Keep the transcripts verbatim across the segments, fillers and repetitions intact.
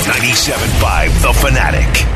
ninety-seven point five The Fanatic.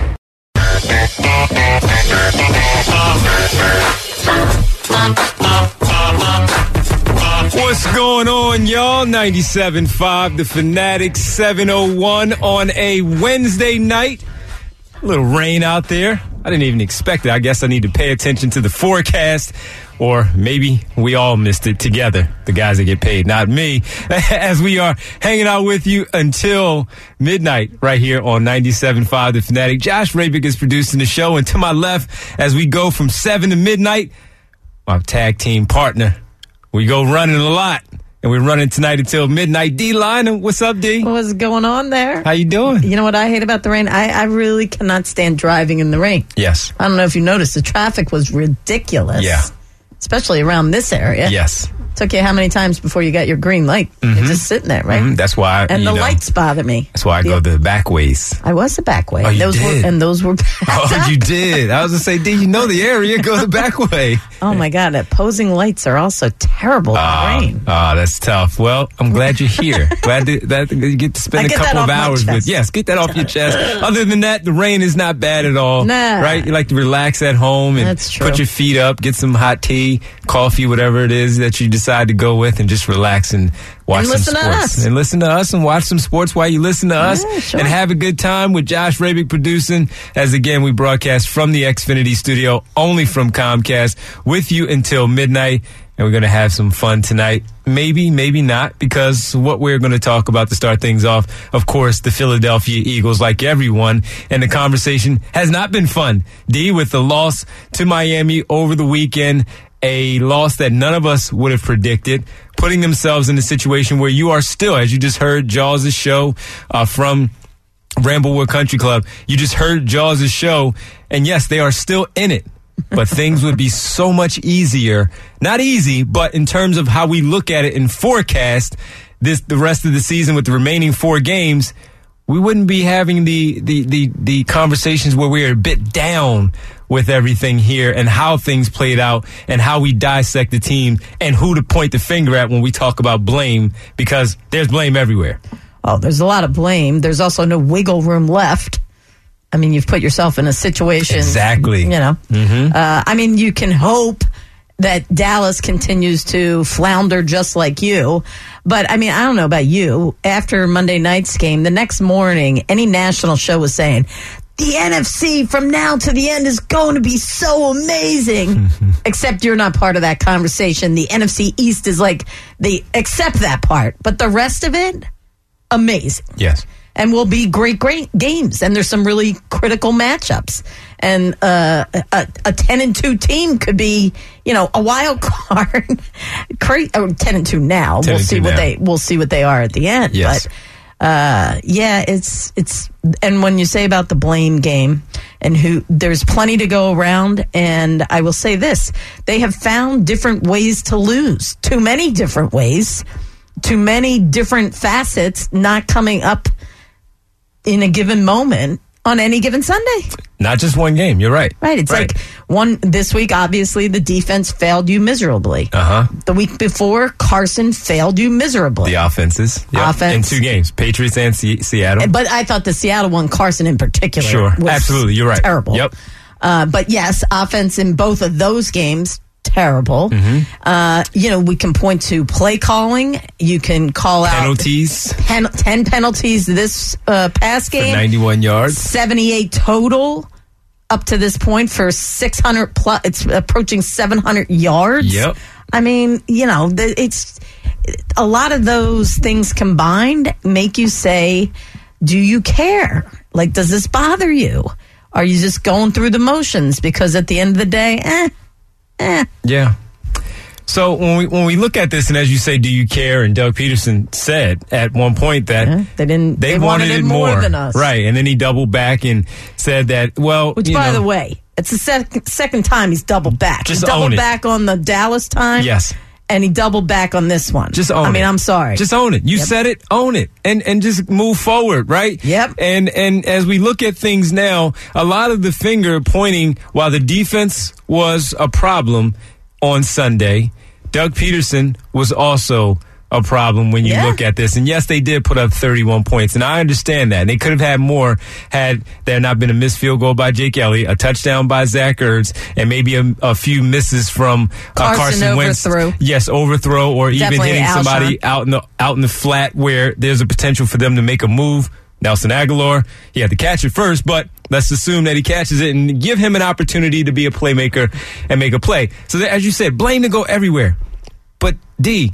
What's going on, y'all? ninety-seven point five The Fanatic, seven oh one on a Wednesday night. A little rain out there. I didn't even expect it. I guess I need to pay attention to the forecast, or maybe we all missed it together, the guys that get paid, not me, as we are hanging out with you until midnight right here on ninety-seven point five The Fanatic. Josh Rabick is producing the show, and to my left, as we go from seven to midnight, my tag team partner. We go running a lot, and we're running tonight until midnight. D-Line, what's up, D? What's going on there? How you doing? You know what I hate about the rain? I, I really cannot stand driving in the rain. Yes. I don't know if you noticed, the traffic was ridiculous. Yeah. Especially around this area. Yes. Took you how many times before you got your green light? Mm-hmm. You're just sitting there, right? Mm-hmm. That's why. And the know, lights bother me. That's why I go the back ways. I was the back way. Oh, you those did? Were, and those were backed Oh, up. you did. I was going to say, D, you know the area. Go the back way. Oh, my God. Opposing lights are also terrible in Oh, the rain. oh, that's tough. Well, I'm glad you're here. glad to, that you get to spend I a get couple that of off my hours chest. with. Yes, get that off your chest. Other than that, the rain is not bad at all. Nah. Right? You like to relax at home and That's true. put your feet up, get some hot tea, coffee, whatever it is that you decide to go with, and just relax and watch And some listen to sports. us. And listen to us and watch some sports while you listen to us. Yeah, sure. And have a good time with Josh Rabick producing. As again, we broadcast from the Xfinity studio, only from Comcast, with you until midnight. And we're going to have some fun tonight. Maybe, maybe not, because what we're going to talk about to start things off, of course, the Philadelphia Eagles, like everyone. And the conversation has not been fun. D, with the loss to Miami over the weekend, a loss that none of us would have predicted, putting themselves in a situation where you are still, as you just heard Jaws' show uh, from Bramblewood Country Club, you just heard Jaws' show, and yes, they are still in it. But things would be so much easier. Not easy, but in terms of how we look at it and forecast this the rest of the season with the remaining four games, we wouldn't be having the the the, the conversations where we're a bit down with everything here and how things played out and how we dissect the team and who to point the finger at when we talk about blame, because there's blame everywhere. Oh, there's a lot of blame. There's also no wiggle room left. I mean, you've put yourself in a situation. Exactly. You know, Mm-hmm. uh, I mean, you can hope that Dallas continues to flounder just like you. But, I mean, I don't know about you. After Monday night's game, the next morning, any national show was saying, the N F C from now to the end is going to be so amazing. Except you're not part of that conversation. The N F C East is like, they accept that part. But the rest of it, amazing. Yes. And will be great, great games. And there's some really critical matchups. And uh, a, a ten and two team could be, you know, a wild card. Cra- oh, ten and two now. ten We'll and see two what now. they we'll see what they are at the end. Yes. But uh, yeah, it's it's. And when you say about the blame game, and who there's plenty to go around. And I will say this: they have found different ways to lose. Too many different ways. Too many different facets not coming up in a given moment on any given Sunday. Not just one game. You're right. Right. It's Right. like one this week, obviously, the defense failed you miserably. Uh-huh. The week before, Carson failed you miserably. The offenses. Yep. Offense. In two games. Patriots and Se- Seattle. But I thought the Seattle one, Carson in particular, Sure. was Absolutely. You're right. terrible. Yep. Uh, but yes, offense in both of those games, terrible. Mm-hmm. Uh, you know, we can point to play calling. You can call Penalties. out ten, ten penalties this uh, past For game. ninety-one yards. seventy-eight total up to this point for six hundred plus. It's approaching seven hundred yards. Yep. I mean, you know, the, it's a lot of those things combined make you say, do you care? Like, does this bother you? Are you just going through the motions? Because at the end of the day, eh, eh. Yeah. So when we when we look at this, and as you say, do you care? And Doug Peterson said at one point that Yeah, they didn't. they, They, wanted, it more. than us, Right? And then he doubled back and said that, well, Which, you by know, the way, it's the sec- second time he's doubled back. Just he doubled own it. back on the Dallas time. Yes. And he doubled back on this one. Just own it. I mean, I'm sorry. Just own it. You Yep. said it, own it, and and just move forward, right? Yep. And and as we look at things now, a lot of the finger pointing, while the defense was a problem on Sunday, Doug Peterson was also a problem when you Yeah. look at this. And yes, they did put up thirty-one points, and I understand that. And they could have had more had there not been a missed field goal by Jake Elliott, a touchdown by Zach Ertz, and maybe a, a few misses from uh, Carson Carson Wentz. overthrow. Yes, overthrow, or even Definitely hitting Alshon. somebody out in the out in the flat where there's a potential for them to make a move. Nelson Aguilar, he had to catch it first, but let's assume that he catches it and give him an opportunity to be a playmaker and make a play. So that, as you said, blame to go everywhere. But D,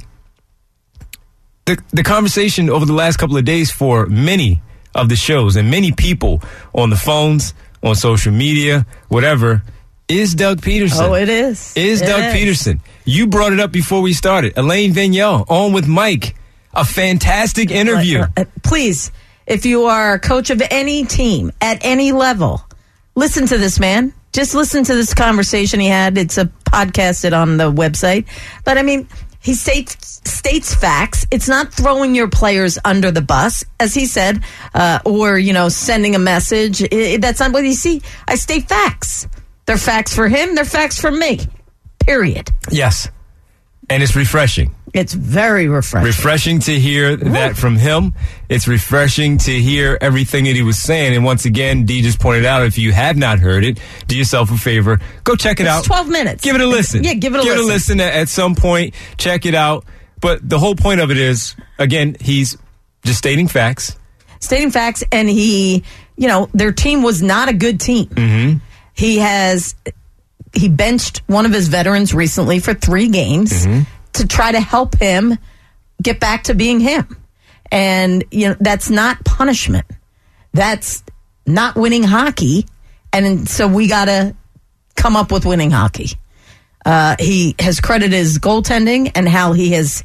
the the conversation over the last couple of days for many of the shows and many people on the phones, on social media, whatever, is Doug Peterson. Oh, it is. Is It Doug is. Peterson. You brought it up before we started. Elaine Vignell on with Mike. A fantastic interview. Uh, uh, please, if you are a coach of any team at any level, listen to this man. Just listen to this conversation he had. It's a podcasted on the website. But I mean, he states states facts. It's not throwing your players under the bus, as he said, uh, or, you know, sending a message. I, that's not what you see. I state facts. They're facts for him. They're facts for me. Period. Yes. And it's refreshing. It's very refreshing. Refreshing to hear that from him. It's refreshing to hear everything that he was saying. And once again, Dee just pointed out, if you have not heard it, do yourself a favor. Go check it It's out. twelve minutes. Give it a listen. Yeah, give it a give listen. Give it a listen at, at some point. Check it out. But the whole point of it is, again, he's just stating facts. Stating facts, and he, you know, their team was not a good team. Mm-hmm. He has, he benched one of his veterans recently for three games Mm-hmm. to try to help him get back to being him. And, you know, that's not punishment. That's not winning hockey. And so we got to come up with winning hockey. Uh, he has credited his goaltending and how he has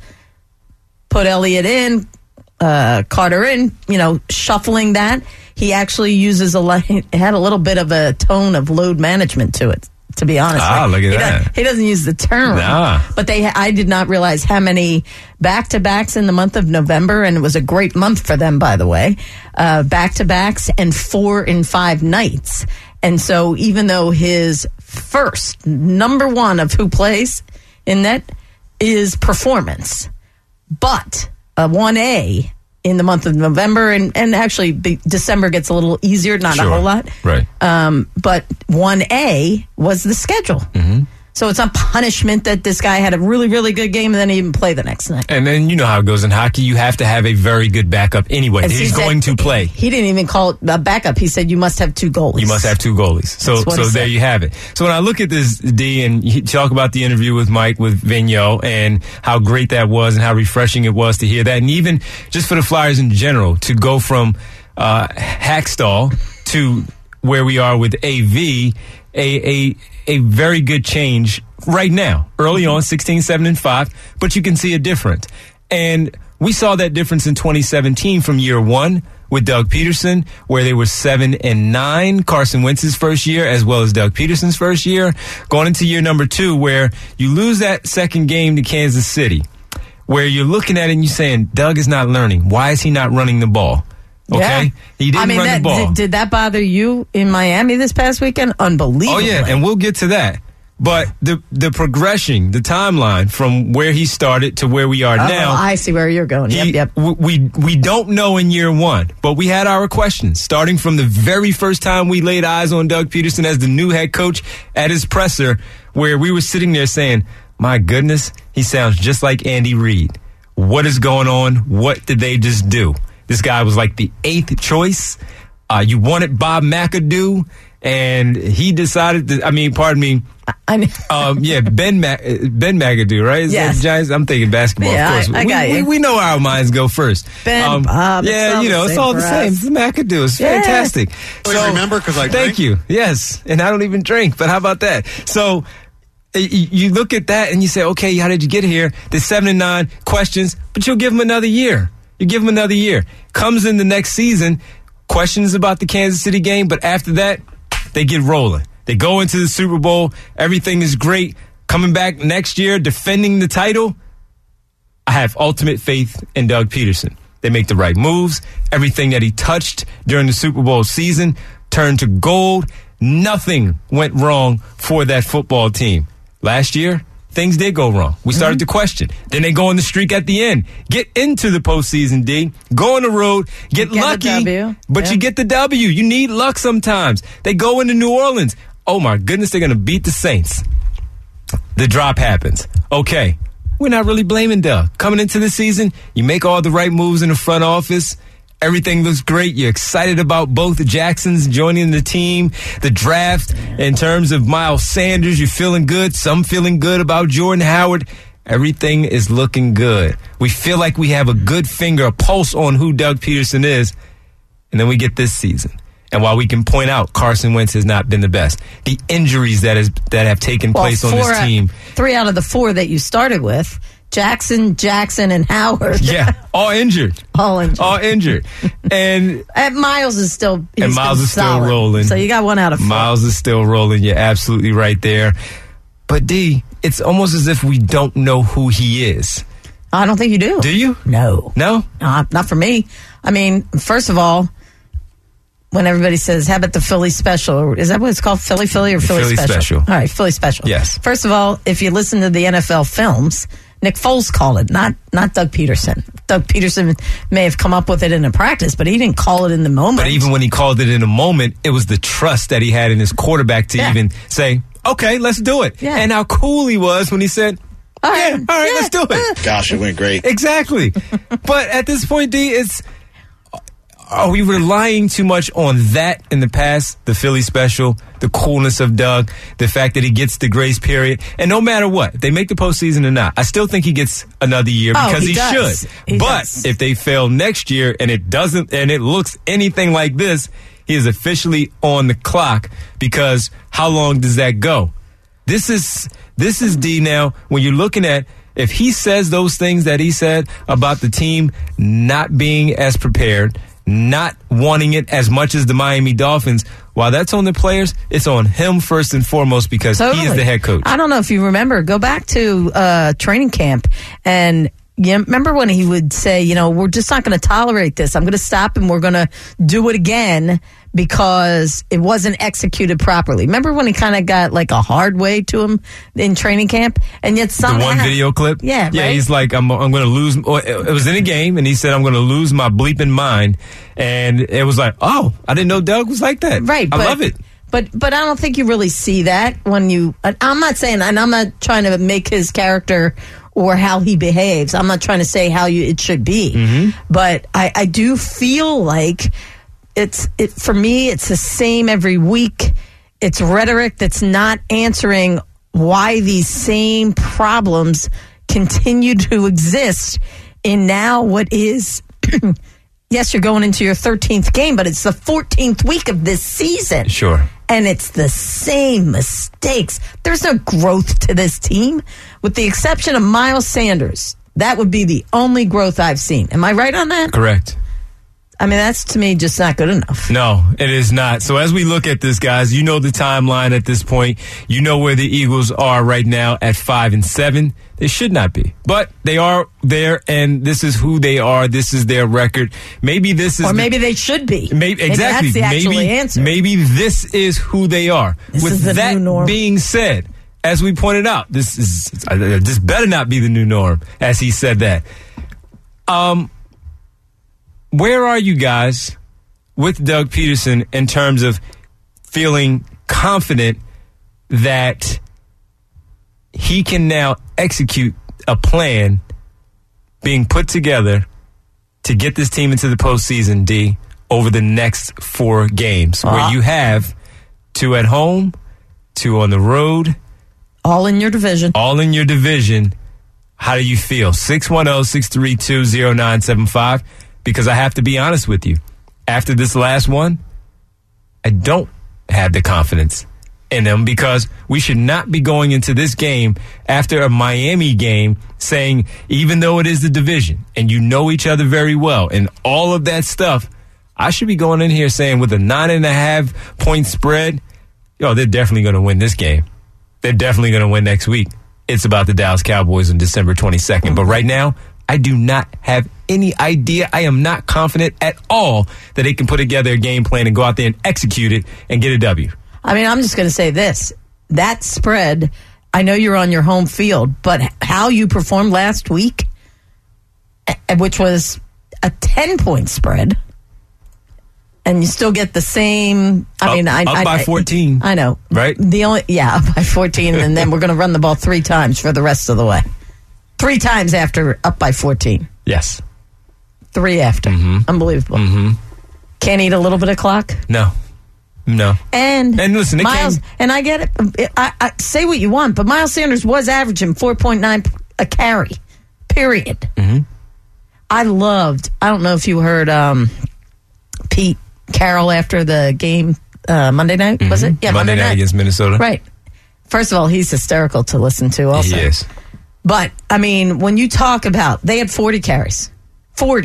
put Elliott in, uh, Carter in, you know, shuffling that. He actually uses a lot, had a little bit of a tone of load management to it, to be honest. Ah, look at he that. Does, he doesn't use the term. Nah. But they, I did not realize how many back-to-backs in the month of November, and it was a great month for them, by the way, uh, back-to-backs and four in five nights. And so even though his first, number one of who plays in net is performance, but a one A in the month of November, and, and actually the, December gets a little easier, not Sure. a whole lot. Right. Um, but one A was the schedule. Mm-hmm. So it's not punishment that this guy had a really, really good game and then he didn't play the next night. And then you know how it goes in hockey. You have to have a very good backup anyway. And He's he said- going to play. He didn't even call it a backup. He said you must have two goalies. You must have two goalies. So, That's what so he there said. you have it. So when I look at this, D, and you talk about the interview with Mike with Vigneault and how great that was and how refreshing it was to hear that, and even just for the Flyers in general to go from uh, Hackstall to where we are with A V, a a a very good change right now. Early on, sixteen, seven, and five, but you can see a difference. And we saw that difference in twenty seventeen from year one with Doug Peterson, where they were seven and nine, Carson Wentz's first year, as well as Doug Peterson's first year. Going into year number two, where you lose that second game to Kansas City, where you're looking at it and you're saying, Doug is not learning. Why is he not running the ball? Okay? Yeah. He didn't I mean, run that, the ball. Did, did that bother you in Miami this past weekend? Unbelievable. Oh, yeah, and we'll get to that. But the the progression, the timeline from where he started to where we are Oh, now. I see where you're going. He, yep, yep. w- We we don't know in year one, but we had our questions starting from the very first time we laid eyes on Doug Peterson as the new head coach at his presser, where we were sitting there saying, my goodness, he sounds just like Andy Reid. What is going on? What did they just do? This guy was like the eighth choice. Uh, you wanted Bob McAdoo, and he decided to, I mean, pardon me, I mean, um, yeah, Ben Ma- Ben McAdoo, right? Is Yes. that Giants? I'm thinking basketball, Yeah, of course. I- I we, got we, you. we know our minds go first. Ben, Bob, it's yeah, all you the know, it's same all the for same. us. It's McAdoo. It's Yeah. fantastic. I remember 'cause I Thank drink. you. Yes, and I don't even drink, but how about that? So y- y- you look at that and you say, okay, how did you get here? There's seven and nine questions, but you'll give him another year. You give him another year. Comes in the next season, questions about the Kansas City game, but after that, they get rolling. They go into the Super Bowl. Everything is great. Coming back next year, defending the title. I have ultimate faith in Doug Peterson. They make the right moves. Everything that he touched during the Super Bowl season turned to gold. Nothing went wrong for that football team. Last year, things did go wrong. We started mm-hmm. to question. Then they go on the streak at the end. Get into the postseason, D. Go on the road. Get, get lucky. But yeah. you get the W. You need luck sometimes. They go into New Orleans. Oh, my goodness, they're going to beat the Saints. The drop happens. Okay. We're not really blaming Doug. Coming into the season, you make all the right moves in the front office. Everything looks great. You're excited about both the Jacksons joining the team, the draft. In terms of Miles Sanders, you're feeling good. Some feeling good about Jordan Howard. Everything is looking good. We feel like we have a good finger, a pulse on who Doug Peterson is. And then we get this season. And while we can point out Carson Wentz has not been the best, the injuries that has that have taken well, place on this team. Three out of the four that you started with, Jackson, Jackson, and Howard. Yeah, all injured. all injured. All injured. And, and Miles is still he's And Miles is solid. still rolling. So you got one out of four. Miles is still rolling. You're absolutely right there. But, D, it's almost as if we don't know who he is. I don't think you do. Do you? No. No? Uh, not for me. I mean, first of all, when everybody says, how about the Philly special? Is that what it's called? Philly Philly or Philly, Philly special? special? All right, Philly special. Yes. First of all, if you listen to the N F L films, Nick Foles called it, not not Doug Peterson. Doug Peterson may have come up with it in a practice, but he didn't call it in the moment. But even when he called it in a moment, it was the trust that he had in his quarterback to yeah. even say, okay, let's do it. Yeah. And how cool he was when he said, all right, yeah, all right, yeah, let's do it. uh, Gosh, it went great. Exactly. But at this point, D, it's, are we relying too much on that in the past? The Philly special, the coolness of Doug, the fact that he gets the grace period. And no matter what, if they make the postseason or not, I still think he gets another year oh, because he, he does. should. He but does. if they fail next year and it doesn't, and it looks anything like this, he is officially on the clock because how long does that go? This is, this is D now, when you're looking at, if he says those things that he said about the team not being as prepared, not wanting it as much as the Miami Dolphins, while that's on the players, it's on him first and foremost because totally. he is the head coach. I don't know if you remember, go back to uh, training camp and you remember when he would say, you know, we're just not going to tolerate this. I'm going to stop and we're going to do it again because it wasn't executed properly. Remember when he kind of got like a hard way to him in training camp? And yet somehow... The one video clip? Yeah, Yeah, right? he's like, I'm, I'm going to lose... It was in a game, and he said, I'm going to lose my bleeping mind. And it was like, oh, I didn't know Doug was like that. Right. I but, love it. But but I don't think you really see that when you... I'm not saying, and I'm not trying to make his character or how he behaves. I'm not trying to say how you, it should be. Mm-hmm. But I, I do feel like it's it for me, it's the same every week. It's rhetoric that's not answering why these same problems continue to exist in now what is... Yes, you're going into your thirteenth game, but it's the fourteenth week of this season. Sure. And it's the same mistakes. There's no growth to this team, with the exception of Miles Sanders. That would be the only growth I've seen. Am I right on that? Correct. I mean, that's to me just not good enough. No, it is not. So as we look at this, guys, you know the timeline at this point. You know where the Eagles are right now at five and seven. They should not be, but they are there, and this is who they are. This is their record. Maybe this is, or maybe the, they should be. Maybe exactly. Maybe that's the actual maybe, answer. Maybe this is who they are. This With is the that new norm. being said, as we pointed out, this is this better not be the new norm. As he said that, um, where are you guys with Doug Peterson in terms of feeling confident that he can now execute a plan being put together to get this team into the postseason, D, over the next four games, uh-huh. where you have two at home, two on the road. All in your division. All in your division. How do you feel? six one zero, six three two, zero nine seven five. Because I have to be honest with you. After this last one, I don't have the confidence in them because we should not be going into this game after a Miami game saying, even though it is the division and you know each other very well and all of that stuff, I should be going in here saying with a nine and a half point spread, yo, they're definitely going to win this game. They're definitely going to win next week. It's about the Dallas Cowboys on December twenty-second. But right now, I do not have any idea. I am not confident at all that they can put together a game plan and go out there and execute it and get a W. I mean, I'm just going to say this. That spread I know you're on your home field, but how you performed last week, which was a ten-point spread, and you still get the same. I up, mean, I, up I, by fourteen. I, I know, right? The only yeah, up by fourteen, and then we're going to run the ball three times for the rest of the way. Three times after up by fourteen. Yes. Three after. Mm-hmm. Unbelievable. Mm-hmm. Can't eat a little bit of clock. No, no. And and listen, it Miles, came- and I get it. I, I say what you want, but Miles Sanders was averaging four point nine a carry. Period. Mm-hmm. I loved. I don't know if you heard um, Pete Carroll after the game uh, Monday night. Mm-hmm. Was it? Yeah, Monday, Monday night, night against Minnesota. Right. First of all, he's hysterical to listen to. Also, he is. But I mean, when you talk about, they had forty carries, forty,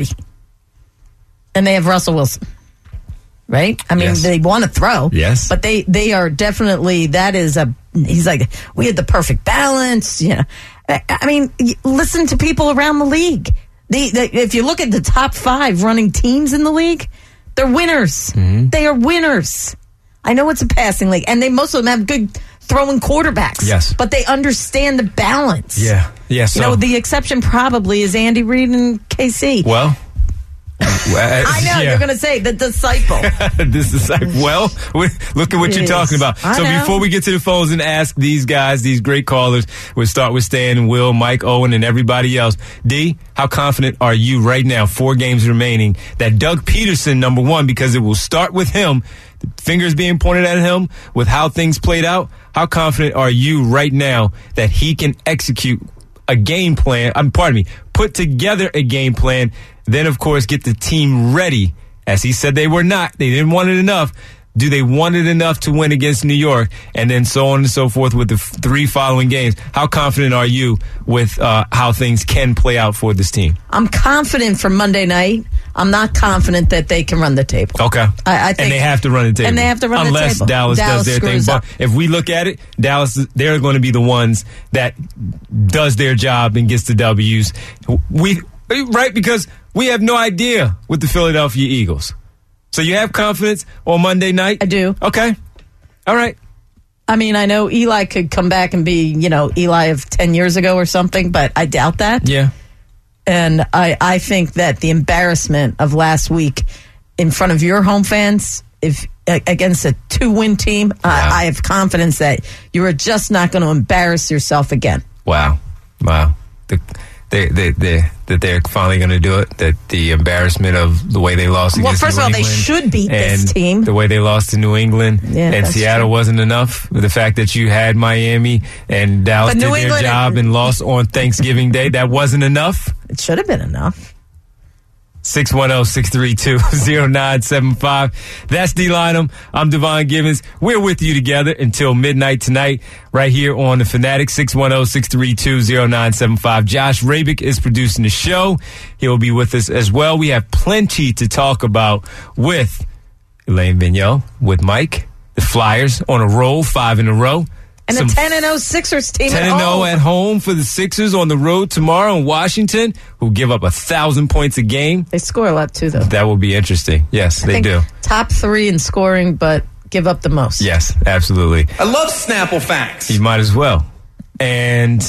and they have Russell Wilson. Right? I mean, yes. they want to throw. Yes. But they, they are definitely, that is a, he's like, we had the perfect balance. You know, I, I mean, listen to people around the league. The, the, if you look at the top five running teams in the league, they're winners. Mm-hmm. They are winners. I know it's a passing league, and they most of them have good throwing quarterbacks. Yes. But they understand the balance. Yeah. Yeah. So, you know, the exception probably is Andy Reid and K C. Well, I know, yeah. You're going to say the disciple. This is like, well, look at what you're talking about. I so know. Before we get to the phones and ask these guys, these great callers, we'll start with Stan and Will, Mike, Owen, and everybody else. D, how confident are you right now, four games remaining, that Doug Peterson, number one, because it will start with him, the fingers being pointed at him with how things played out, how confident are you right now that he can execute a game plan, um, pardon me, put together a game plan, then, of course, get the team ready. As he said they were not. They didn't want it enough. Do they want it enough to win against New York? And then so on and so forth with the f- three following games. How confident are you with uh, how things can play out for this team? I'm confident for Monday night. I'm not confident that they can run the table. Okay. I, I think, and they have to run the table. And they have to run Unless the table. Dallas, Dallas does their thing. Up. But if we look at it, Dallas, they're going to be the ones that does their job and gets the W's. We, right? Because we have no idea with the Philadelphia Eagles. So you have confidence on Monday night? I do. Okay. All right. I mean, I know Eli could come back and be, you know, Eli of ten years ago or something, but I doubt that. Yeah. And I, I think that the embarrassment of last week in front of your home fans, if against a two-win team, wow. I, I have confidence that you are just not going to embarrass yourself again. Wow. Wow. The, they, they, they, that they're finally going to do it, that the embarrassment of the way they lost well, against first New of all, England, they should beat and this team. The way they lost to New England yeah, and Seattle true. wasn't enough. The fact that you had Miami and Dallas but did New their England job and lost on Thanksgiving Day, that wasn't enough. It should have been enough. six one zero, six three two, zero nine seven five. That's D Lynam. I'm Devon Givens. We're with you together until midnight tonight, right here on The Fanatic. six one zero, six three two, zero nine seven five. Josh Rabick is producing the show. He'll be with us as well. We have plenty to talk about with Elaine Vigneault, with Mike. The Flyers on a roll, five in a row. And Some a ten and oh Sixers team ten at and oh home. at home for the Sixers on the road tomorrow in Washington, who give up a thousand points a game. They score a lot too, though. That will be interesting. Yes, I they think do. Top three in scoring, but give up the most. Yes, absolutely. I love Snapple facts. You might as well. And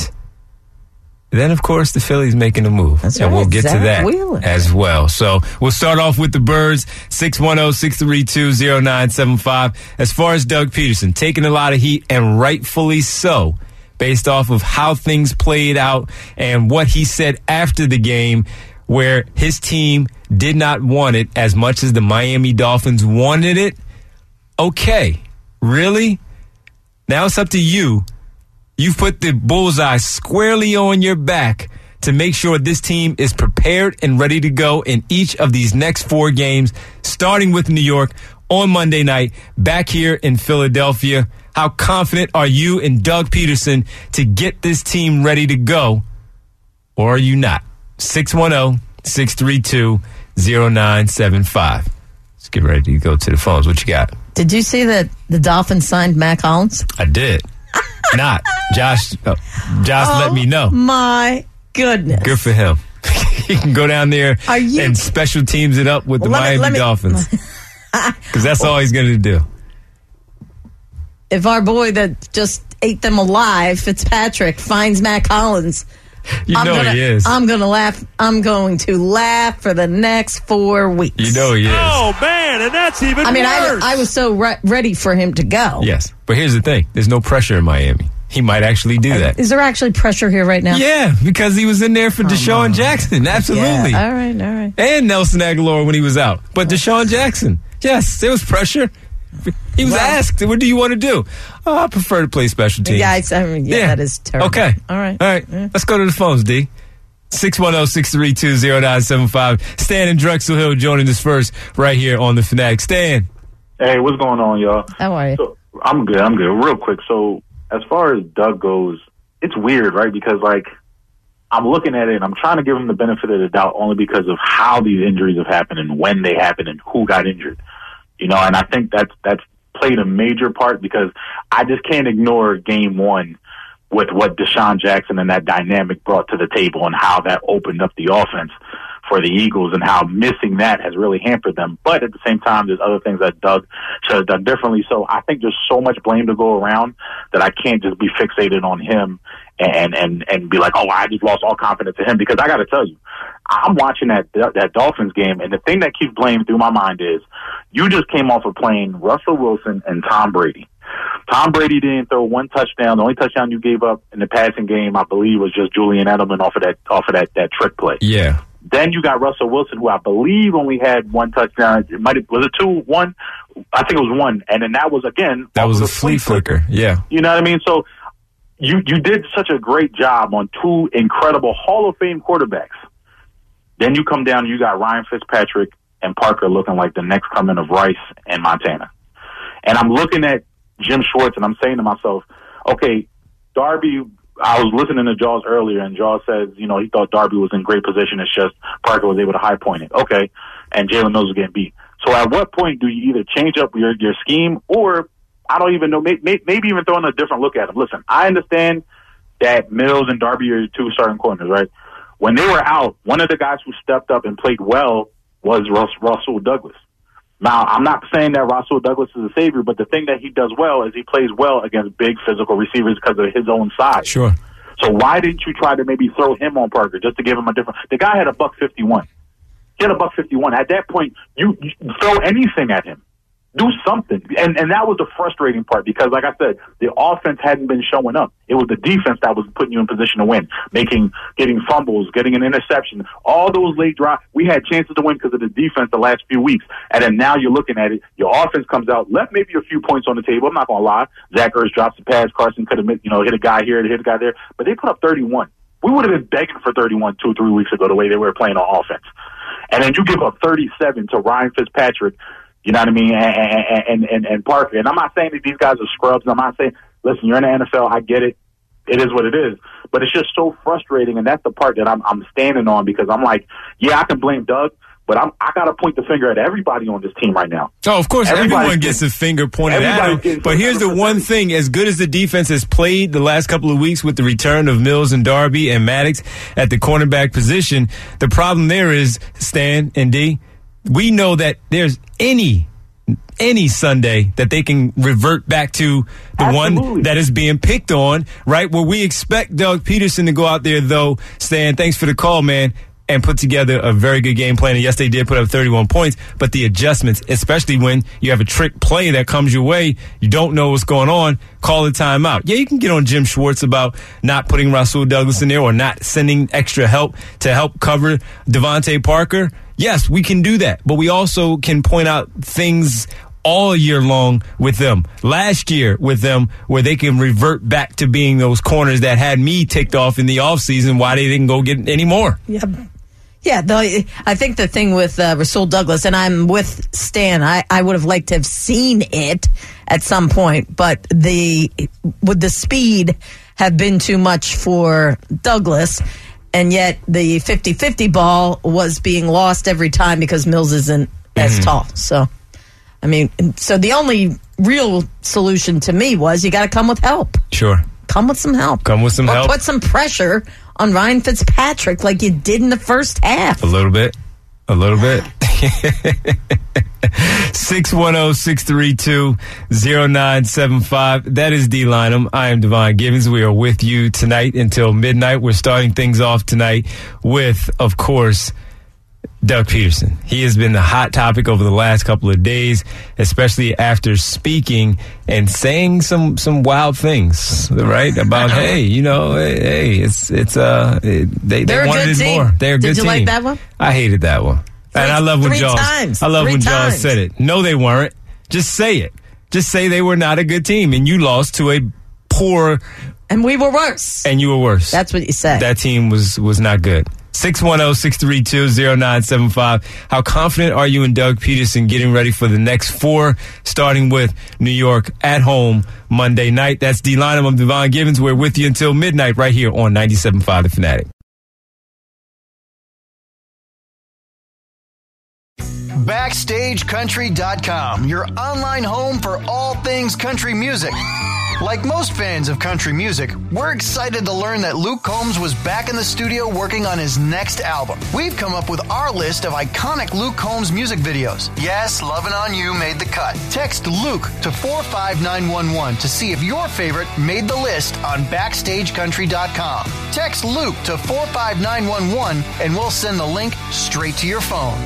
then, of course, the Phillies making a move. That's and right. we'll get Zach to that Wheeler. as well. So we'll start off with the Birds, six one zero, six three two, zero nine seven five. As far as Doug Peterson, taking a lot of heat, and rightfully so, based off of how things played out and what he said after the game, where his team did not want it as much as the Miami Dolphins wanted it. Okay, really? Now it's up to you. You've put the bullseye squarely on your back to make sure this team is prepared and ready to go in each of these next four games, starting with New York on Monday night, back here in Philadelphia. How confident are you in Doug Peterson to get this team ready to go? Or are you not? six one zero, six three two, zero nine seven five. Let's get ready to go to the phones. What you got? Did you see that the Dolphins signed Mac Hollins? I did. Not. Josh uh, Josh oh, let me know. My goodness. Good for him. He can go down there Are you, and special teams it up with the let me, Miami let me, Dolphins. Because that's all he's going to do. If our boy that just ate them alive. Fitzpatrick finds Matt Collins. You I'm know gonna, he is. I'm gonna laugh. I'm going to laugh for the next four weeks. You know he is. Oh man, and that's even I mean, worse. I, I was so re- ready for him to go. Yes, but here's the thing: there's no pressure in Miami. He might actually do that. Is there actually pressure here right now? Yeah, because he was in there for Deshaun Jackson. Absolutely. Yeah. All right, all right. And Nelson Aguilar when he was out. But Deshaun Jackson, yes, there was pressure. He was well, asked, what do you want to do? Oh, I prefer to play special teams. Yeah, I mean, yeah, yeah, that is terrible. Okay. All right. All right. Yeah. Let's go to the phones, D. six one zero, six three two, zero nine seven five. Stan in Drexel Hill joining us first right here on The Fanatic. Stan. Hey, what's going on, y'all? How are you? So, I'm good. I'm good. Real quick. So, as far as Doug goes, it's weird, right? Because, like, I'm looking at it and I'm trying to give him the benefit of the doubt only because of how these injuries have happened and when they happened and who got injured. You know, and I think that's that's played a major part because I just can't ignore game one with what Deshaun Jackson and that dynamic brought to the table and how that opened up the offense for the Eagles and how missing that has really hampered them. But at the same time, there's other things that Doug should have done differently. So I think there's so much blame to go around that I can't just be fixated on him and and and be like, oh, I just lost all confidence in him. Because I got to tell you, I'm watching that that Dolphins game, and the thing that keeps blame through my mind is you just came off of playing Russell Wilson and Tom Brady. Tom Brady didn't throw one touchdown. The only touchdown you gave up in the passing game, I believe, was just Julian Edelman off of that off of that, that trick play. Yeah. Then you got Russell Wilson, who I believe only had one touchdown. It might have, was it two, one? I think it was one. And then that was, again, that was a flea flicker. flicker. Yeah. You know what I mean? So you, you did such a great job on two incredible Hall of Fame quarterbacks. Then you come down and you got Ryan Fitzpatrick and Parker looking like the next coming of Rice and Montana. And I'm looking at Jim Schwartz and I'm saying to myself, okay, Darby, I was listening to Jaws earlier, and Jaws says, you know, he thought Darby was in great position. It's just Parker was able to high point it. Okay. And Jalen Mills was getting beat. So at what point do you either change up your, your scheme or, I don't even know, may, may, maybe even throwing a different look at him? Listen, I understand that Mills and Darby are your two starting corners, right? When they were out, one of the guys who stepped up and played well was Russ, Russell Douglas. Now, I'm not saying that Russell Douglas is a savior, but the thing that he does well is he plays well against big physical receivers because of his own size. Sure. So why didn't you try to maybe throw him on Parker just to give him a different... The guy had a buck fifty-one. He had a buck fifty-one. At that point, you, you throw anything at him. Do something. And and that was the frustrating part because, like I said, the offense hadn't been showing up. It was the defense that was putting you in position to win, making, getting fumbles, getting an interception. All those late drives, we had chances to win because of the defense the last few weeks. And then now you're looking at it, your offense comes out, left maybe a few points on the table. I'm not going to lie. Zach Ertz drops a pass. Carson could have, you know, hit a guy here, hit a guy there. But they put up thirty-one. We would have been begging for thirty-one two or three weeks ago the way they were playing on offense. And then you give up thirty-seven to Ryan Fitzpatrick. You know what I mean? And, and, and, and Parker. And I'm not saying that these guys are scrubs. I'm not saying, listen, you're in the N F L. I get it. It is what it is. But it's just so frustrating. And that's the part that I'm, I'm standing on because I'm like, yeah, I can blame Doug, but I'm, I got to point the finger at everybody on this team right now. Oh, of course, Everybody's everyone gets a finger pointed at him. But here's the one thing. As good as the defense has played the last couple of weeks with the return of Mills and Darby and Maddox at the cornerback position, the problem there is, Stan and D, we know that there's any any Sunday that they can revert back to the Absolutely. one that is being picked on, right? Where we expect Doug Peterson to go out there, though. Stan, thanks for the call, man, and put together a very good game plan. And yes, they did put up thirty-one points, but the adjustments, especially when you have a trick play that comes your way, you don't know what's going on, call a timeout. Yeah, you can get on Jim Schwartz about not putting Rasul Douglas in there or not sending extra help to help cover Devontae Parker. Yes, we can do that, but we also can point out things all year long with them. Last year with them where they can revert back to being those corners that had me ticked off in the offseason why they didn't go get any more. Yeah. Yeah, the, I think the thing with uh, Rasul Douglas, and I'm with Stan, I, I would have liked to have seen it at some point, but the would the speed have been too much for Douglas? And yet the fifty-fifty ball was being lost every time because Mills isn't as mm-hmm. tall. So, I mean, so the only real solution to me was you got to come with help. Sure. Come with some help. Come with some or help. Put some pressure on Ryan Fitzpatrick like you did in the first half. A little bit. A little bit. six one zero, six three two, zero nine seven five. That is D Lineham. I am Devon Givens. We are with you tonight until midnight. We're starting things off tonight with, of course, Doug Peterson. He has been the hot topic over the last couple of days, especially after speaking and saying some some wild things, right? About hey, you know, hey, it's it's uh, they they They're wanted a good it team. more. They're a Did good you team. like that one? I hated that one, Three, and I love when three Jaws. times. I love Three when Jaws times. said it. No, they weren't. Just say it. Just say they were not a good team, and you lost to a poor, And we were worse. and you were worse. That's what you said. That team was was not good. six one zero, six three two, zero nine seven five. How confident are you in Doug Peterson getting ready for the next four, starting with New York at home Monday night? That's D Lineham. I'm Devon Givens. We're with you until midnight right here on ninety-seven point five The Fanatic. Backstage Country dot com, your online home for all things country music. Like most fans of country music, we're excited to learn that Luke Combs was back in the studio working on his next album. We've come up with our list of iconic Luke Combs music videos. Yes, Lovin' On You made the cut. Text Luke to four five nine one one to see if your favorite made the list on Backstage Country dot com. Text Luke to four five nine one one and we'll send the link straight to your phone.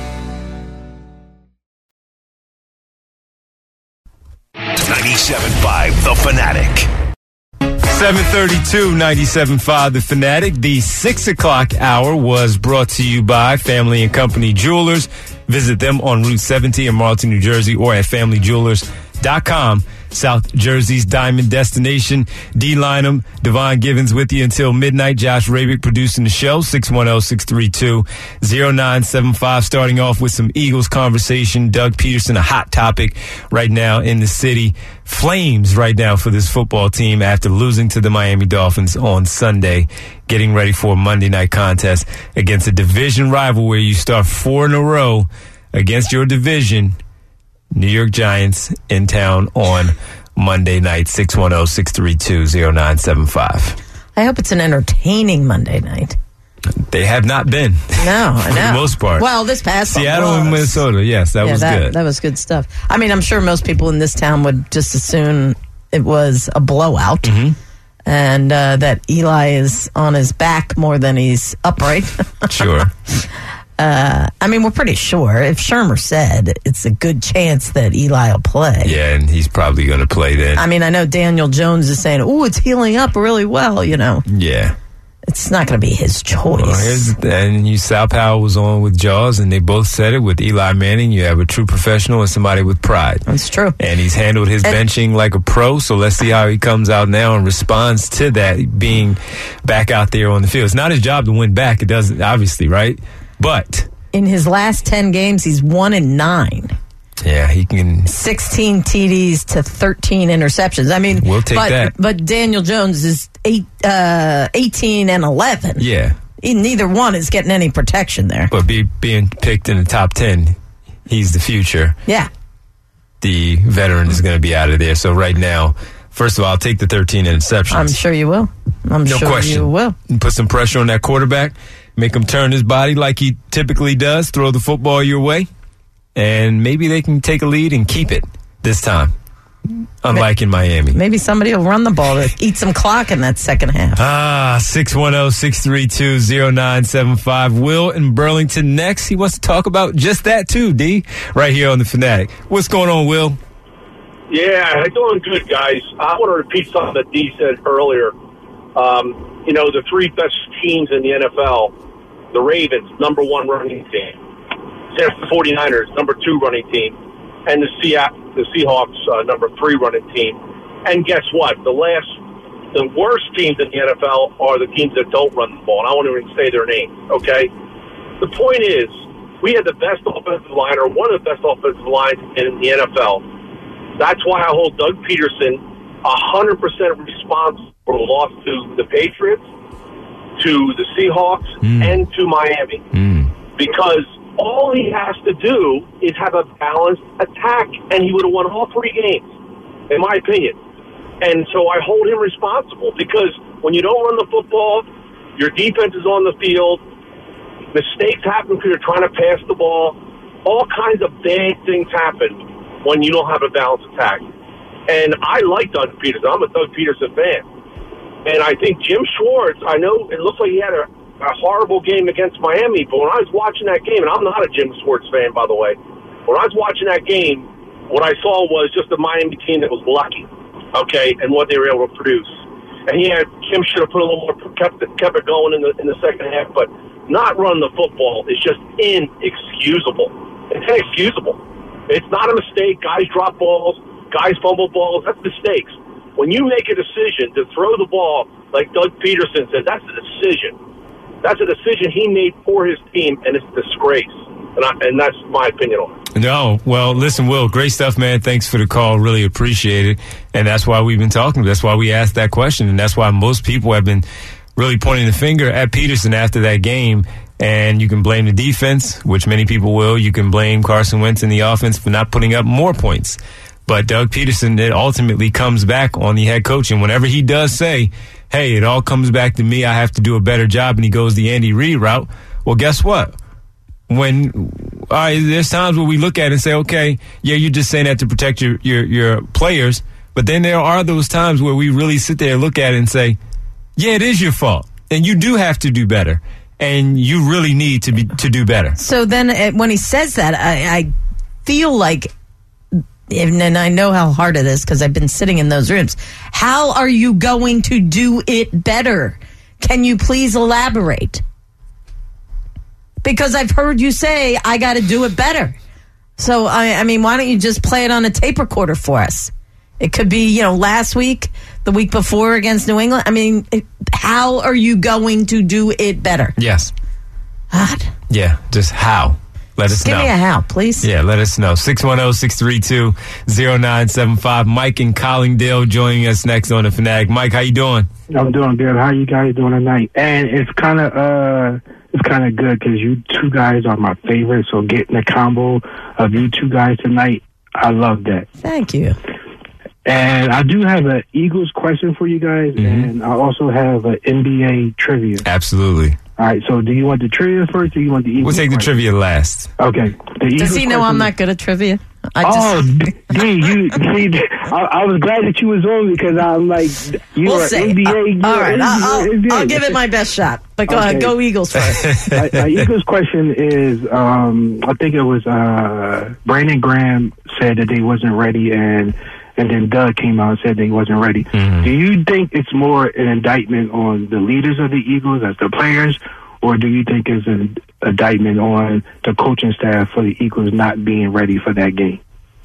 ninety-seven point five The Fanatic. seven thirty-two, ninety-seven point five The Fanatic. The six o'clock hour was brought to you by Family and Company Jewelers. Visit them on Route seventy in Marlton, New Jersey, or at family jewelers dot com. South Jersey's diamond destination. D Lineham, Devon Givens with you until midnight. Josh Rabick producing the show. six one zero, six three two, zero nine seven five. Starting off with some Eagles conversation. Doug Peterson, a hot topic right now in the city. Flames right now for this football team after losing to the Miami Dolphins on Sunday. Getting ready for a Monday night contest against a division rival where you start four in a row against your division. New York Giants in town on Monday night. six one zero, six three two, zero nine seven five. I hope it's an entertaining Monday night. They have not been. No, I for know. the most part. Well, this past Seattle one and was. Minnesota, yes, that yeah, was that, good. That was good stuff. I mean, I'm sure most people in this town would just assume it was a blowout. Mm-hmm. And uh, that Eli is on his back more than he's upright. Sure. Uh, I mean, we're pretty sure. If Shermer said, it's a good chance that Eli will play. Yeah, and he's probably going to play then. I mean, I know Daniel Jones is saying, oh, it's healing up really well, you know. Yeah. It's not going to be his choice. Well, here's the, and you, Sal Powell was on with Jaws, and they both said it with Eli Manning. You have a true professional and somebody with pride. That's true. And he's handled his And- benching like a pro, so let's see how he comes out now and responds to that, being back out there on the field. It's not his job to win back. It doesn't, obviously, right? But In his last ten games, he's one and nine. yeah, he can. sixteen T Ds to thirteen interceptions. I mean, We'll take but, that. But Daniel Jones is eight, uh, eighteen and eleven. Yeah, He- neither one is getting any protection there. but be, being picked in the top ten, he's the future. Yeah. The veteran is going to be out of there. So right now, first of all, I'll take the thirteen interceptions. I'm sure you will. I'm No sure question. you will. And put some pressure on that quarterback. Make him turn his body like he typically does. Throw the football your way. And maybe they can take a lead and keep it this time. Unlike in Miami. Maybe somebody will run the ball to eat some clock in that second half. Ah, six one zero, six three two, zero nine seven five. Will in Burlington next. He wants to talk about just that too, D. Right here on The Fanatic. What's going on, Will? Yeah, doing good, guys. I want to repeat something that Dee said earlier. Um, you know, the three best teams in the N F L, the Ravens, number one running team. San Francisco forty-niners, number two running team. And the Seattle, the Seahawks, uh, number three running team. And guess what? The last, the worst teams in the N F L are the teams that don't run the ball. And I won't even say their names, okay? The point is, we had the best offensive line, or one of the best offensive lines in the N F L. That's why I hold Doug Peterson one hundred percent responsible for the loss to the Patriots, to the Seahawks, Mm. and to Miami. Mm. Because all he has to do is have a balanced attack, and he would have won all three games, in my opinion. And so I hold him responsible, because when you don't run the football, your defense is on the field, mistakes happen because you're trying to pass the ball, all kinds of bad things happen when you don't have a balanced attack. And I like Doug Peterson. I'm a Doug Peterson fan. And I think Jim Schwartz, I know it looks like he had a, a horrible game against Miami, but when I was watching that game, and I'm not a Jim Schwartz fan, by the way, when I was watching that game, what I saw was just a Miami team that was lucky, okay, and what they were able to produce. And he had, Kim should have put a little more, kept it, kept it going in the in the second half, but not running the football is just inexcusable. It's inexcusable. It's not a mistake. Guys drop balls. Guys fumble balls. That's mistakes. When you make a decision to throw the ball, like Doug Peterson said, that's a decision. That's a decision he made for his team, and it's a disgrace. And, I, and that's my opinion on it. No, well, listen, Will, great stuff, man. Thanks for the call. Really appreciate it. And that's why we've been talking. That's why we asked that question. And that's why most people have been really pointing the finger at Peterson after that game. And you can blame the defense, which many people will. You can blame Carson Wentz and the offense for not putting up more points. But Doug Peterson, it ultimately comes back on the head coach. And whenever he does say, hey, it all comes back to me, I have to do a better job, and he goes the Andy Reid route, well, guess what? When all right, there's times where we look at it and say, okay, yeah, you're just saying that to protect your, your, your players. But then there are those times where we really sit there and look at it and say, yeah, it is your fault. And you do have to do better. And you really need to be to do better. So then uh, when he says that, I, I feel like, and I know how hard it is because I've been sitting in those rooms, how are you going to do it better? Can you please elaborate? Because I've heard you say, I got to do it better. So, I, I mean, why don't you just play it on a tape recorder for us? It could be, you know, last week, the week before against New England. I mean, it, how are you going to do it better? Yes. God. Yeah, just how. Let us just give know. me a how, please. Yeah, let us know. six one zero, six three two, zero nine seven five. Mike in Collingdale joining us next on The Fanatic. Mike, how you doing? I'm doing good. How you guys doing tonight? And it's kind of uh, it's kind of good because you two guys are my favorite. So getting a combo of you two guys tonight, I love that. Thank you. And I do have an Eagles question for you guys, mm-hmm. and I also have an N B A trivia. Absolutely. All right, so do you want the trivia first, or do you want the Eagles? We'll take the question? trivia last. Okay. The Does Eagles he know I'm not good at trivia? I just... Oh, D, you see, I, I was glad that you was on because I'm like, you we'll are see. N B A. Uh, all right, N B A, I'll, I'll, N B A. I'll give it my best shot. But go okay. ahead, go Eagles first. uh, uh, Eagles question is, um, I think it was uh, Brandon Graham said that they wasn't ready, and and then Doug came out and said they wasn't ready. Mm-hmm. Do you think it's more an indictment on the leaders of the Eagles as the players, or do you think it's an indictment on the coaching staff for the Eagles not being ready for that game?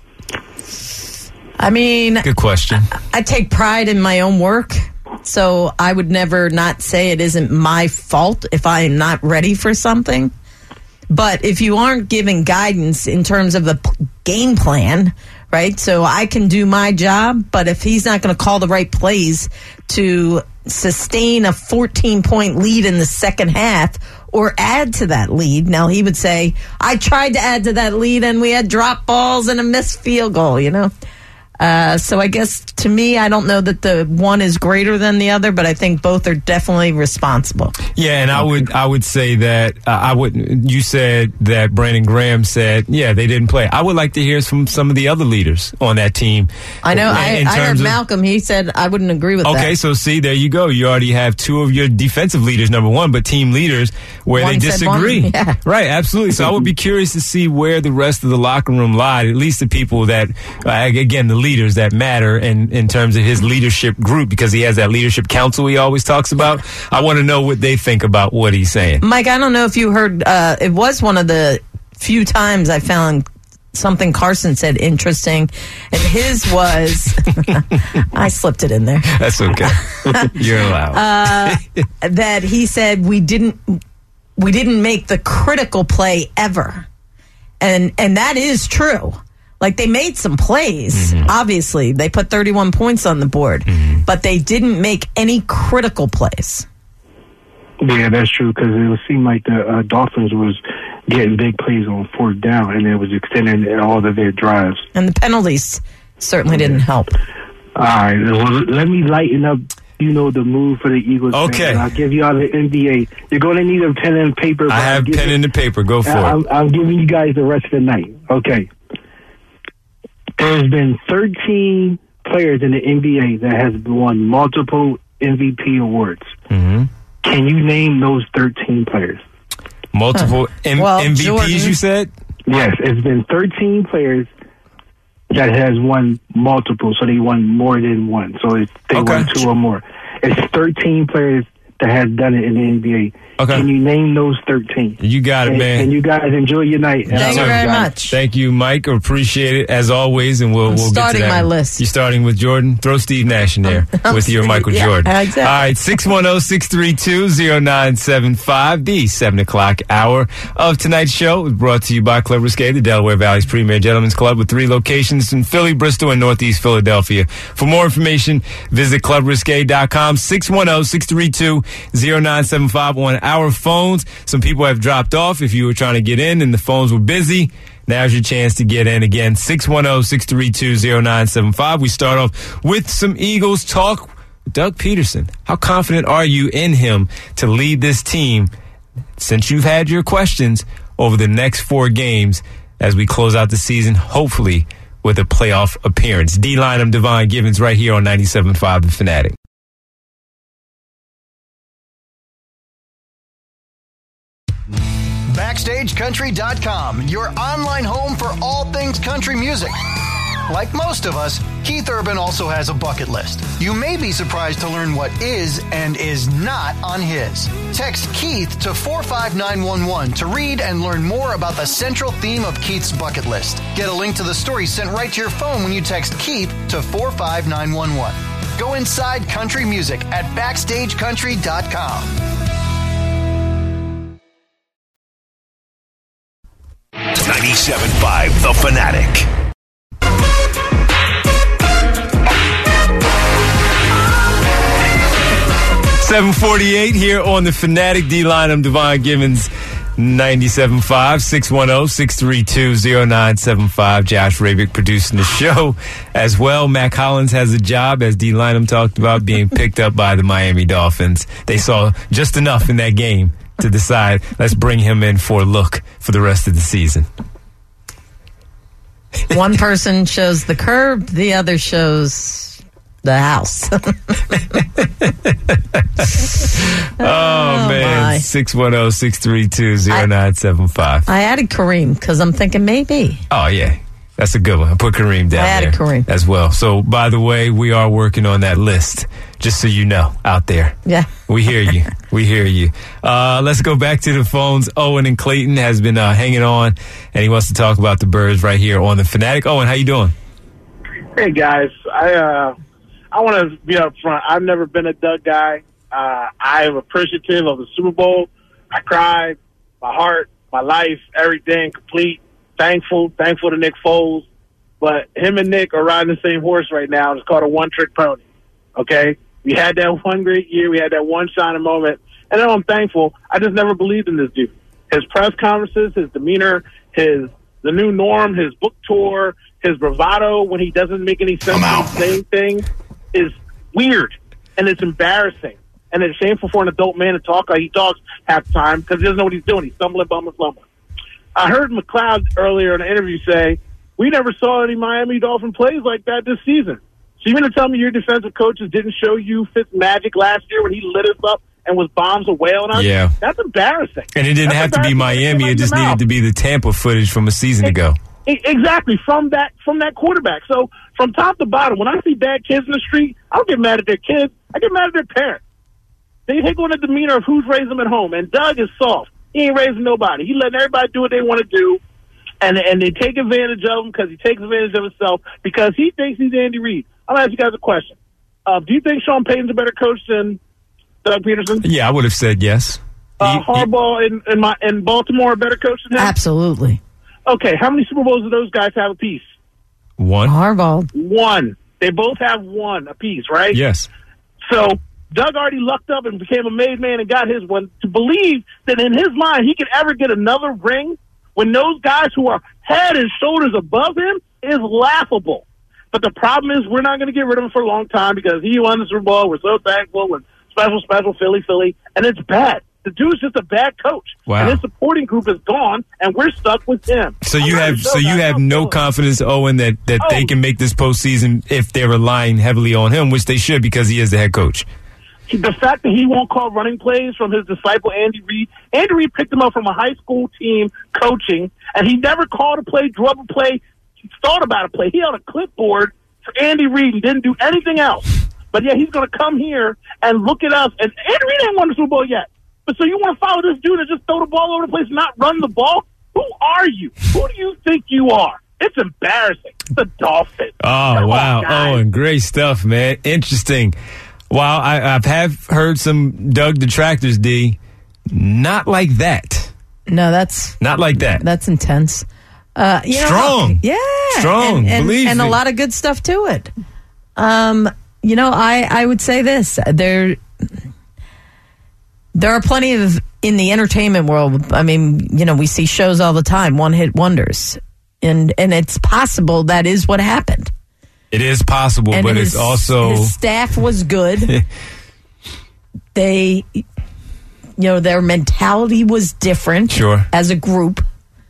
I mean, good question. I, I take pride in my own work, so I would never not say it isn't my fault if I am not ready for something. But if you aren't giving guidance in terms of the p- game plan, right? So I can do my job, but if he's not going to call the right plays to sustain a fourteen-point lead in the second half or add to that lead, now he would say, I tried to add to that lead and we had drop balls and a missed field goal, you know? Uh, so I guess to me, I don't know that the one is greater than the other, but I think both are definitely responsible. Yeah, and I would I would say that uh, I would. You said that Brandon Graham said, yeah, they didn't play. I would like to hear from some of the other leaders on that team. I know. I, I heard of, Malcolm. He said I wouldn't agree with okay, that. Okay, so see, there you go. You already have two of your defensive leaders, number one, but team leaders where one they disagree. One, yeah. Right, absolutely. So I would be curious to see where the rest of the locker room lied. At least the people that, uh, again, the leaders that matter in, in terms of his leadership group, because he has that leadership council he always talks about. I want to know what they think about what he's saying. Mike, I don't know if you heard, uh, it was one of the few times I found something Carson said interesting, and his was, I slipped it in there. That's okay. You're allowed. Uh, that he said we didn't, we didn't make the critical play ever. And, and that is true. Like, they made some plays, mm-hmm. obviously. They put thirty-one points on the board, mm-hmm. but they didn't make any critical plays. Yeah, that's true, because it would seem like the uh, Dolphins was getting big plays on fourth down, and it was extending all of their drives. And the penalties certainly didn't help. All right, well, let me lighten up you know the move for the Eagles. Okay. Fans. I'll give y'all the N B A. You're going to need a pen and paper. I have pen and the paper. Go for I'm, it. I'm giving you guys the rest of the night. Okay. There's been thirteen players in the N B A that has won multiple M V P awards. Mm-hmm. Can you name those thirteen players? Multiple huh. M- well, M V Ps, Jordan. you said? Yes, it's been thirteen players that has won multiple, so they won more than one. So it's, they okay. won two or more. It's thirteen players that has done it in the N B A. Okay. Can you name those thirteen? You got it, and, man. And you guys enjoy your night. Thank you very much. Thank you, Mike. Appreciate it as always, and we'll, I'm we'll starting get to that. my list. You're starting with Jordan. Throw Steve Nash in there I'm, with I'm your Michael yeah, Jordan. Exactly. All right, six one zero, six three two, zero nine seven five. The seven o'clock hour of tonight's show is brought to you by Club Risque, the Delaware Valley's premier gentlemen's club with three locations in Philly, Bristol, and Northeast Philadelphia. For more information, visit club risque dot com. six one zero, six three two, zero nine seven five on our phones. Some people have dropped off if you were trying to get in and the phones were busy. Now's your chance to get in again. six one zero, six three two, zero nine seven five. We start off with some Eagles talk. Doug Peterson, how confident are you in him to lead this team since you've had your questions over the next four games as we close out the season, hopefully with a playoff appearance? D-Line, I'm Devon Givens right here on ninety-seven point five The Fanatic. Backstage Country dot com, your online home for all things country music. Like most of us, Keith Urban also has a bucket list. You may be surprised to learn what is and is not on his. Text Keith to four five nine one one to read and learn more about the central theme of Keith's bucket list. Get a link to the story sent right to your phone when you text Keith to four five nine one one. Go inside country music at Backstage Country dot com. ninety-seven point five The Fanatic. seven forty-eight here on The Fanatic. D-Line, I'm Devon Givens, ninety-seven point five, six one zero, six three two, zero nine seven five. Josh Rabick producing the show as well. Mac Hollins has a job, as D-Line talked about, being picked up by the Miami Dolphins. They saw just enough in that game to decide, let's bring him in for a look for the rest of the season. One person shows the curb, the other shows the house. oh, oh, man. six one zero, six three two, zero nine seven five. I added Kareem because I'm thinking maybe. Oh, yeah. That's a good one. I put Kareem down I added there Kareem. as well. So, by the way, we are working on that list, just so you know, out there. Yeah. We hear you. We hear you. Uh, let's go back to the phones. Owen in Clayton has been uh, hanging on, and he wants to talk about the Birds right here on The Fanatic. Owen, how you doing? Hey, guys. I uh, I want to be up front. I've never been a Doug guy. Uh, I am appreciative of the Super Bowl. I cried. My heart, my life, everything complete. Thankful, thankful to Nick Foles, but him and Nick are riding the same horse right now. It's called a one-trick pony, okay? We had that one great year. We had that one shining moment, and I'm thankful. I just never believed in this dude. His press conferences, his demeanor, his the new norm, his book tour, his bravado when he doesn't make any sense in saying things is weird, and it's embarrassing. And it's shameful for an adult man to talk like he talks half the time because he doesn't know what he's doing. He's stumbling, bumbling, slumbling. I heard McLeod earlier in an interview say, we never saw any Miami Dolphin plays like that this season. So you mean to tell me your defensive coaches didn't show you Fitz magic last year when he lit us up and was bombs a whale on us? Yeah. That's embarrassing. And it didn't That's have to be Miami. It just needed to be the Tampa footage from a season it, ago. It, exactly, from that from that quarterback. So from top to bottom, when I see bad kids in the street, I don't get mad at their kids. I get mad at their parents. They take on the demeanor of who's raising them at home. And Doug is soft. He ain't raising nobody. He letting everybody do what they want to do, and and they take advantage of him because he takes advantage of himself because he thinks he's Andy Reid. I'm going to ask you guys a question. Uh, do you think Sean Payton's a better coach than Doug Peterson? Yeah, I would have said yes. Uh, he, Harbaugh in, in, my, in Baltimore a better coach than him? Absolutely. Okay, how many Super Bowls do those guys have apiece? One. Harbaugh. One. They both have one apiece, right? Yes. So Doug already lucked up and became a made man and got his one. To believe that in his mind he could ever get another ring when those guys who are head and shoulders above him is laughable. But the problem is we're not going to get rid of him for a long time because he won the Super Bowl. We're so thankful and special, special Philly, Philly. And it's bad. The dude's just a bad coach. Wow. And his supporting group is gone, and we're stuck with him. So you have so you have no confidence, Owen, that, that Oh. they can make this postseason if they're relying heavily on him, which they should because he is the head coach. The fact that he won't call running plays from his disciple Andy Reid. Andy Reid picked him up from a high school team coaching, and he never called a play, drew up a play, thought about a play. He held a clipboard for Andy Reid and didn't do anything else. But yeah, he's going to come here and look at us. And Andy Reid ain't won the Super Bowl yet. But so you want to follow this dude and just throw the ball over the place and not run the ball? Who are you? Who do you think you are? It's embarrassing. The Dolphins. Oh, Come wow. on, guys. Owen, great stuff, man. Interesting. Wow, I, I've have heard some Doug detractors, D. Not like that. No, that's Not like that. that's intense. Uh, you know, Strong. yeah, Strong. and, and, Believe and a me. lot of good stuff to it. Um, you know, I I would say this: there there are plenty of in the entertainment world. I mean, you know, we see shows all the time, one hit wonders, and and it's possible that is what happened. It is possible, And but his, it's also his staff was good. They, you know, their mentality was different. Sure. As a group,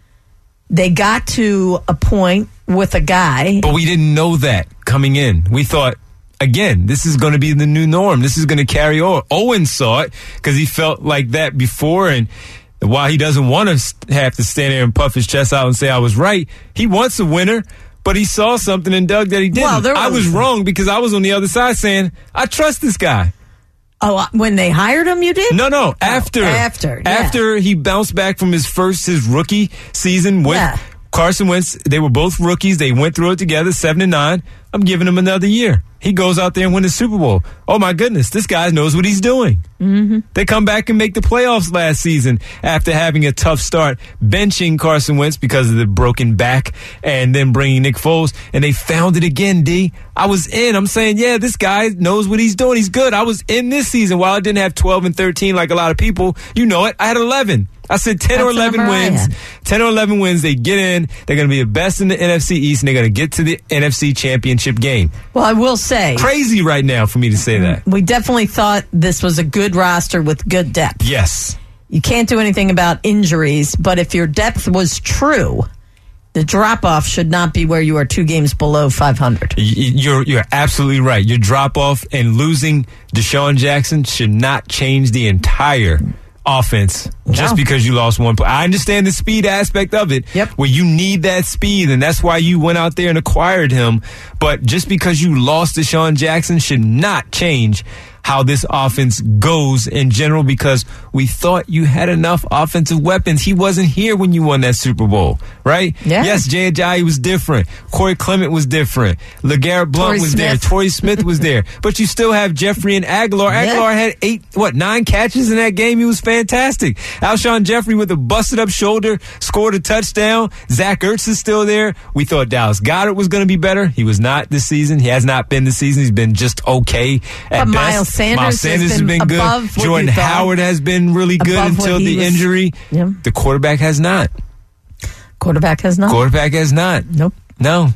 they got to a point with a guy. But we didn't know that coming in. We thought, again, this is going to be the new norm. This is going to carry over. Owen saw it because he felt like that before, and while he doesn't want to have to stand there and puff his chest out and say I was right, he wants a winner. But he saw something in Doug that he didn't. Well, there I was was- wrong because I was on the other side saying, I trust this guy. Oh, when they hired him, you did? No, no, after. after, yeah. After he bounced back from his first, his rookie season with Yeah. Carson Wentz. They were both rookies. They went through it together, seven and nine. I'm giving him another year. He goes out there and wins the Super Bowl. Oh, my goodness, this guy knows what he's doing. Mm-hmm. They come back and make the playoffs last season after having a tough start, benching Carson Wentz because of the broken back and then bringing Nick Foles. And they found it again, D. I was in. I'm saying, yeah, this guy knows what he's doing. He's good. I was in this season. While I didn't have twelve and thirteen like a lot of people, you know it, I had eleven. I said ten or That's the eleven number I wins. had. ten or eleven wins. They get in. They're going to be the best in the N F C East, and they're going to get to the N F C Championship game. Well, I will say, Crazy right now for me to say that. we definitely thought this was a good roster with good depth. Yes. You can't do anything about injuries, but if your depth was true, the drop-off should not be where you are two games below five hundred. Y- You're you're absolutely right. Your drop off and losing Deshaun Jackson should not change the entire offense just No. because you lost one player. I understand the speed aspect of it, Yep. where you need that speed, and that's why you went out there and acquired him. But just because you lost Deshaun Jackson should not change how this offense goes in general, because we thought you had enough offensive weapons. He wasn't here when you won that Super Bowl, right? Yeah. Yes, Jay Ajayi was different. Corey Clement was different. LeGarrette Blount Torrey was there. Smith. Torrey Smith was there. But you still have Jeffrey and Aguilar. Yeah. Aguilar had eight, what, nine catches in that game. He was fantastic. Alshon Jeffrey with a busted up shoulder scored a touchdown. Zach Ertz is still there. We thought Dallas Goedert was going to be better. He was not this season. He has not been this season. He's been just okay at But best. Miles Sanders Miles has Sanders has been been, above good. what Jordan you thought. Howard has been really good Above what until he the was- injury. Yeah. The quarterback has not. Quarterback has not. Quarterback has not. Nope. No.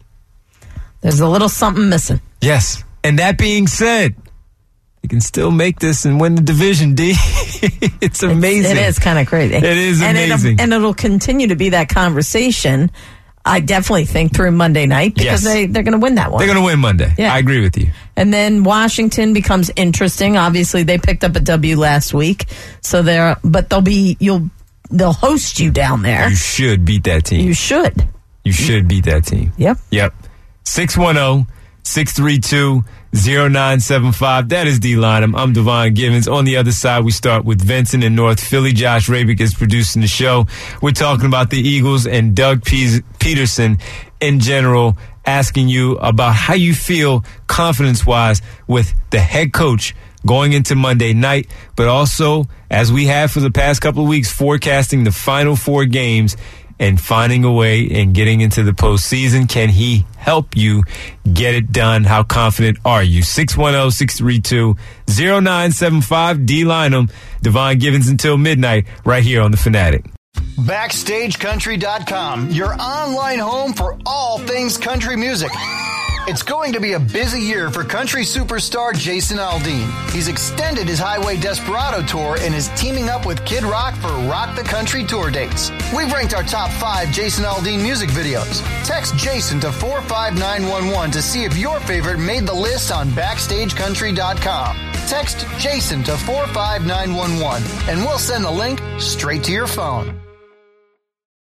There's a little something missing. Yes. And that being said, you can still make this and win the division, D. It's amazing. It is kind of crazy. It is and amazing. It'll, and it'll continue to be that conversation, I definitely think, through Monday night, because Yes. they, they're going to win that one. They're going to win Monday. Yeah. I agree with you. And then Washington becomes interesting. Obviously, they picked up a W last week, so they're but they'll be you'll they'll host you down there. You should beat that team. You should. You should beat that team. Yep. Yep. six one zero, six three two, zero nine seven five. That is D-Line. I'm, I'm Devon Givens. On the other side, we start with Vincent in North Philly. Josh Rabick is producing the show. We're talking about the Eagles and Doug Pe- Peterson in general, asking you about how you feel confidence-wise with the head coach going into Monday night, but also, as we have for the past couple of weeks, forecasting the final four games and finding a way and getting into the postseason. Can he help you get it done? How confident are you? six one zero, six three two, zero nine seven five. D-Line 'em. Devon Givens until midnight right here on The Fanatic. Backstage Country dot com, your online home for all things country music. It's going to be a busy year for country superstar Jason Aldean. He's extended his Highway Desperado tour and is teaming up with Kid Rock for Rock the Country tour dates. We've ranked our top five Jason Aldean music videos. Text Jason to four five nine one one to see if your favorite made the list on backstage country dot com. Text Jason to four five nine one one and we'll send the link straight to your phone.